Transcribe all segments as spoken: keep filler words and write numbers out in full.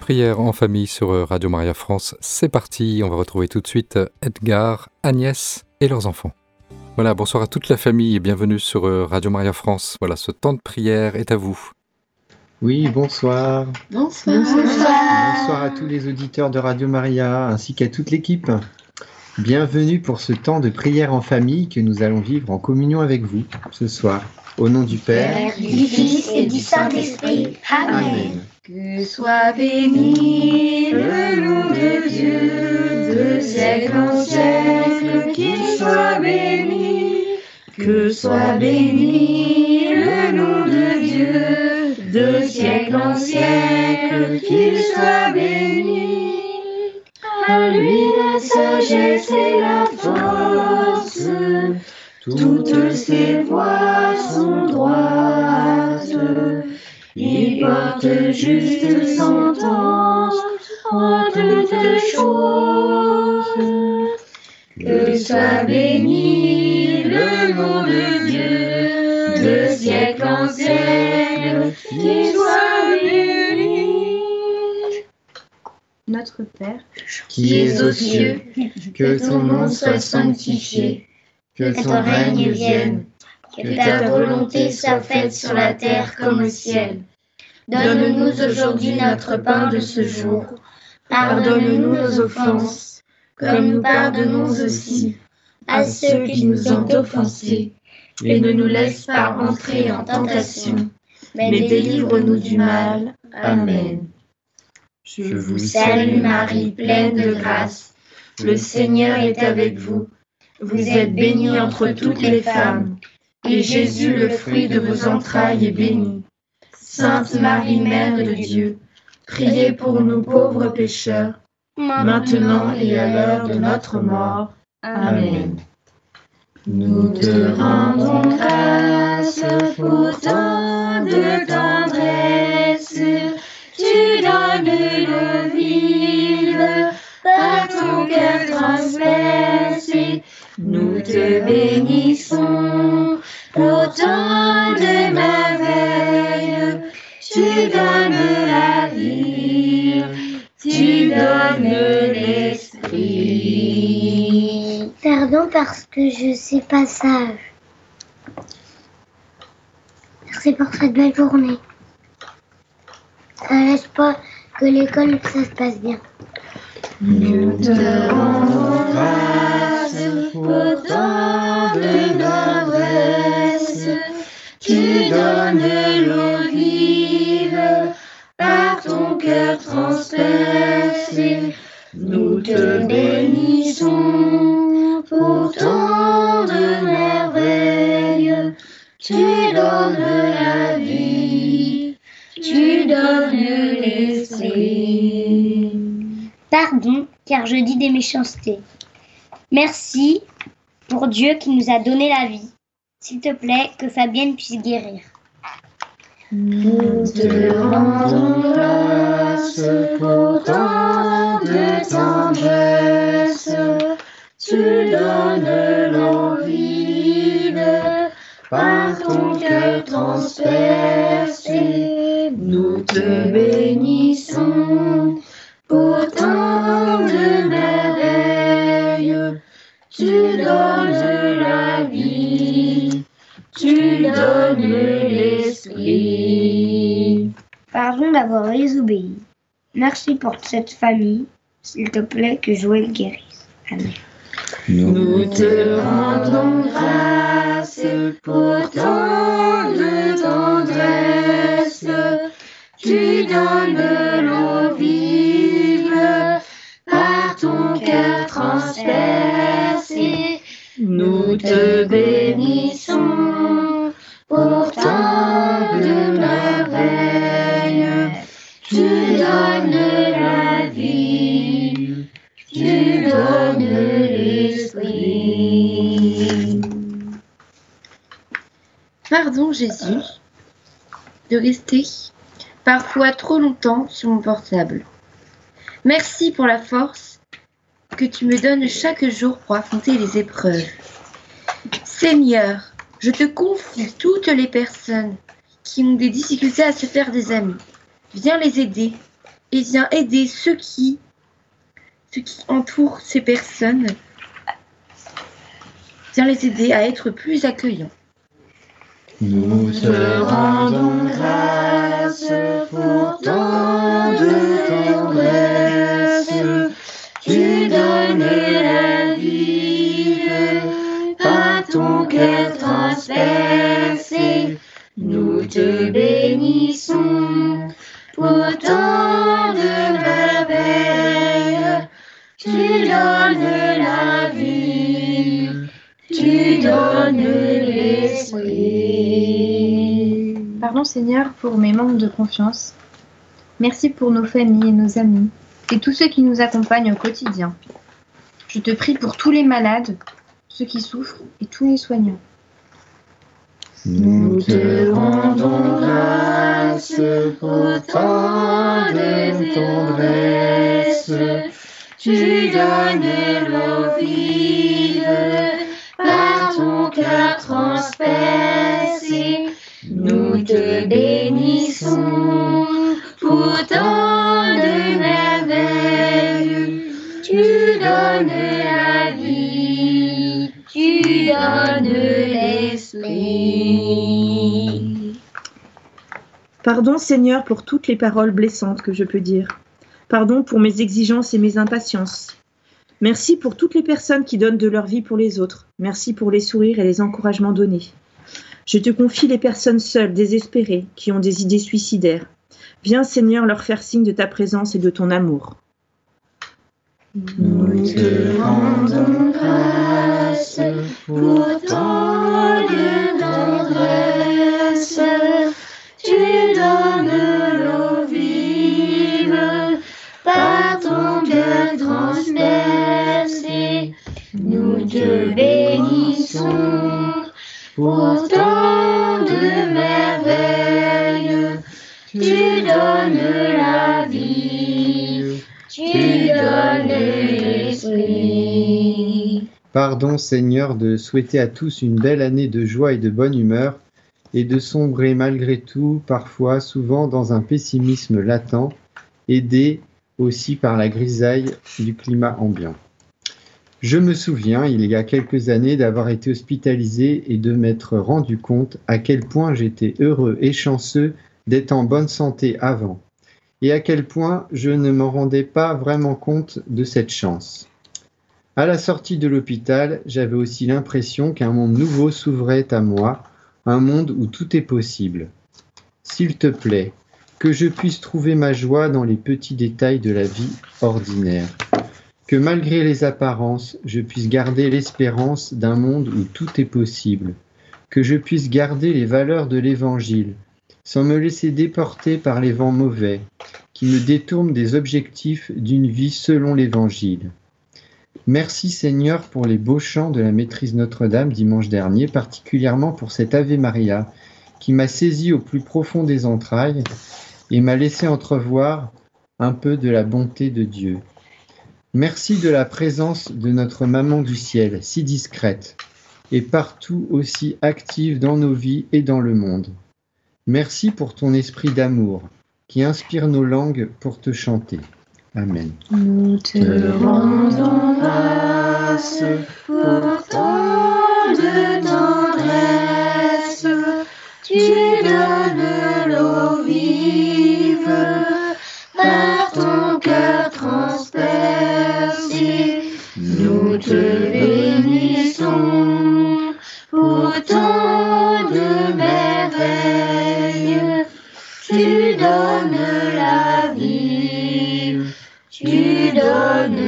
prière en famille sur Radio Maria France. C'est parti, on va retrouver tout de suite Edgar, Agnès et leurs enfants. Voilà, bonsoir à toute la famille et bienvenue sur Radio Maria France. Voilà, ce temps de prière est à vous. Oui, bonsoir. Bonsoir. Bonsoir. Bonsoir à tous les auditeurs de Radio Maria ainsi qu'à toute l'équipe. Bienvenue pour ce temps de prière en famille que nous allons vivre en communion avec vous ce soir. Au nom du Père, du Fils et du Saint-Esprit. Amen. Amen. Que soit béni le nom de Dieu, de siècle en siècle, qu'il soit béni. Que soit béni le nom de Dieu, de siècle en siècle, qu'il soit béni. À lui la sagesse et la force, toutes ses voies sont droites. Il porte juste sentence en toutes choses. Que soit béni le nom de Dieu, de siècle en siècle, qu'il soit béni. Notre Père, qui es aux cieux, que ton nom soit sanctifié, que ton règne vienne, que ta volonté soit faite sur la terre comme au ciel. Donne-nous aujourd'hui notre pain de ce jour. Pardonne-nous nos offenses, comme nous pardonnons aussi à ceux qui nous ont offensés. Et ne nous laisse pas entrer en tentation, mais délivre-nous du mal. Amen. Je vous salue Marie, pleine de grâce. Le Seigneur est avec vous. Vous êtes bénie entre toutes les femmes, et Jésus, le fruit de vos entrailles, est béni. Sainte Marie, Mère de Dieu, priez pour nous pauvres pécheurs, maintenant et à l'heure de notre mort. Amen. Nous te rendons grâce pour tant de tendresse. Tu donnes le vide par ton cœur transpercé. Nous te bénissons pour tant de merveilles. Tu donnes la vie, tu donnes l'esprit. Pardon parce que je suis pas sage. Merci pour cette belle journée. Ça laisse pas que l'école, ça se passe bien. Nous te rendons grâce pour tant de tendresse. Tu donnes l'eau vive par ton cœur transpercé. Nous te bénissons pour tant de merveilles. Tu donnes la vie, tu donnes l'esprit. Pardon, car je dis des méchancetés. Merci pour Dieu qui nous a donné la vie. S'il te plaît, que Fabienne puisse guérir. Nous te rendons grâce pour tant de tendresse. Tu donnes l'envie par ton cœur transpercé. Nous te bénissons pour tant de merveilles. Tu donnes la vie, tu donnes l'esprit. Pardon d'avoir désobéi. Merci pour cette famille. S'il te plaît, que Joël guérisse. Amen. Nous te rendons grâce pour tant de tendresse. Tu donnes l'eau vive par ton cœur transpercé. Nous te bénissons pour tant de merveilles. Tu donnes la vie, tu donnes l'esprit. Pardon Jésus de rester parfois trop longtemps sur mon portable. Merci pour la force que tu me donnes chaque jour pour affronter les épreuves. Seigneur, je te confie toutes les personnes qui ont des difficultés à se faire des amis. Viens les aider et viens aider ceux qui, ceux qui entourent ces personnes. Viens les aider à être plus accueillants. Nous te rendons grâce pour tant de tendresse. Tu donnes la vie par ton cœur transpercé. Nous te bénissons pour tant de merveilles. Tu donnes la vie, tu donnes l'esprit. Pardon Seigneur pour mes manques de confiance. Merci pour nos familles et nos amis et tous ceux qui nous accompagnent au quotidien. Je te prie pour tous les malades, ceux qui souffrent et tous les soignants. Nous te rendons grâce pour tant de tendresse. Tu donnes l'eau vive par ton cœur transpercé. Nous te bénissons pour tant de merveilles. Tu donnes la vie, tu donnes l'esprit. Pardon Seigneur pour toutes les paroles blessantes que je peux dire. Pardon pour mes exigences et mes impatiences. Merci pour toutes les personnes qui donnent de leur vie pour les autres. Merci pour les sourires et les encouragements donnés. Je te confie les personnes seules, désespérées, qui ont des idées suicidaires. Viens Seigneur leur faire signe de ta présence et de ton amour. Nous te rendons grâce pour tant de tendresse. Tu donnes l'eau vive par ton cœur transpercé. Nous te bénissons pour tant de merveilles. Tu donnes la vie, tu donnes l'esprit. Pardon Seigneur de souhaiter à tous une belle année de joie et de bonne humeur et de sombrer malgré tout, parfois, souvent dans un pessimisme latent, aidé aussi par la grisaille du climat ambiant. Je me souviens, il y a quelques années, d'avoir été hospitalisé et de m'être rendu compte à quel point j'étais heureux et chanceux d'être en bonne santé avant, et à quel point je ne m'en rendais pas vraiment compte de cette chance. À la sortie de l'hôpital, j'avais aussi l'impression qu'un monde nouveau s'ouvrait à moi, un monde où tout est possible. S'il te plaît, que je puisse trouver ma joie dans les petits détails de la vie ordinaire. Que malgré les apparences, je puisse garder l'espérance d'un monde où tout est possible. Que je puisse garder les valeurs de l'Évangile, sans me laisser déporter par les vents mauvais, qui me détournent des objectifs d'une vie selon l'Évangile. Merci Seigneur pour les beaux chants de la Maîtrise Notre-Dame dimanche dernier, particulièrement pour cet Ave Maria, qui m'a saisi au plus profond des entrailles et m'a laissé entrevoir un peu de la bonté de Dieu. Merci de la présence de notre Maman du Ciel, si discrète, et partout aussi active dans nos vies et dans le monde. Merci pour ton esprit d'amour, qui inspire nos langues pour te chanter. Amen. Nous te rendons grâce pour tant de tendresse. Tu donnes l'eau vive par ton cœur transpercé. Nous te bénissons pour tant de merveilles. Tu donnes la vie, tu donnes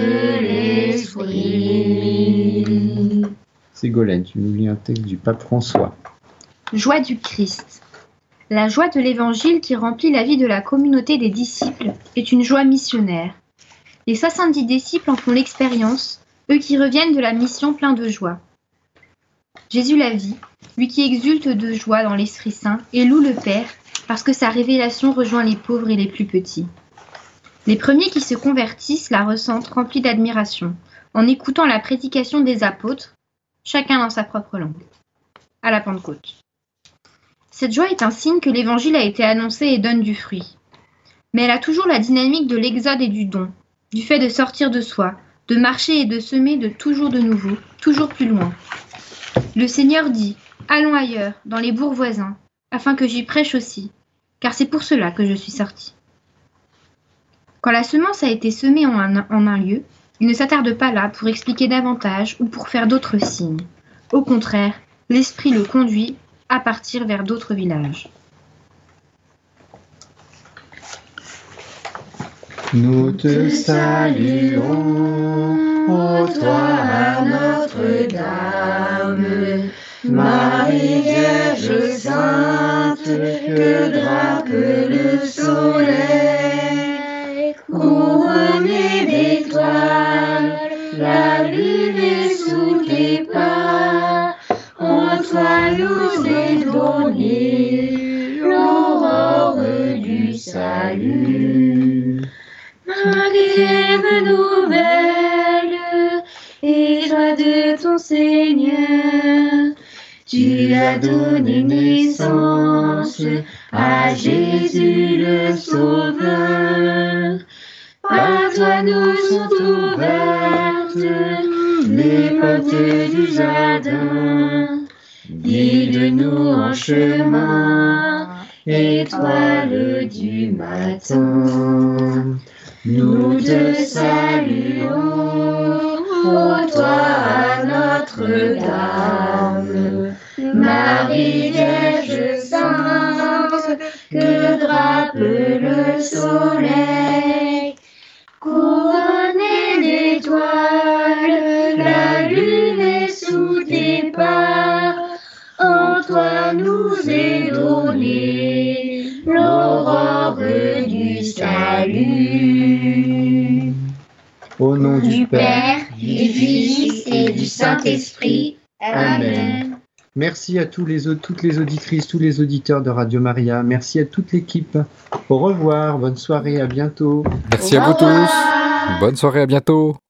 l'esprit. Ségolène, tu nous lis un texte du pape François. Joie du Christ. La joie de l'Évangile qui remplit la vie de la communauté des disciples est une joie missionnaire. Les soixante-dix disciples en font l'expérience, eux qui reviennent de la mission pleins de joie. Jésus la vit, lui qui exulte de joie dans l'Esprit Saint et loue le Père parce que sa révélation rejoint les pauvres et les plus petits. Les premiers qui se convertissent la ressentent remplis d'admiration, en écoutant la prédication des apôtres, chacun dans sa propre langue, à la Pentecôte. Cette joie est un signe que l'Évangile a été annoncé et donne du fruit. Mais elle a toujours la dynamique de l'exode et du don, du fait de sortir de soi, de marcher et de semer de toujours de nouveau, toujours plus loin. Le Seigneur dit « Allons ailleurs, dans les bourgs voisins, afin que j'y prêche aussi, car c'est pour cela que je suis sorti. » Quand la semence a été semée en un, en un lieu, il ne s'attarde pas là pour expliquer davantage ou pour faire d'autres signes. Au contraire, l'Esprit le conduit à partir vers d'autres villages. Nous te saluons, ô toi Notre-Dame, Marie Vierge Sainte, que drape le soleil, couronnée d'étoiles, la lune est sous tes pas, en toi nous est donnée l'aurore du salut. Marie, nouvelle, et joie de ton Seigneur, tu as donné naissance à Jésus le Sauveur. Par toi nous sont ouvertes les portes du jardin. Guide-nous en chemin, étoile du matin. Nous te saluons, ô toi Notre-Dame, Marie Vierge Sainte, que drape le soleil, couronnée d'étoiles, la lune est sous tes pas, en toi nous est donnée l'aurore du salut. Au nom du, Du Père, Père, du Fils et du Saint-Esprit. Amen. Merci à tous les, au- toutes les auditrices, tous les auditeurs de Radio Maria. Merci à toute l'équipe. Au revoir, bonne soirée, à bientôt. Merci Au à vous revoir. tous. Bonne soirée, à bientôt.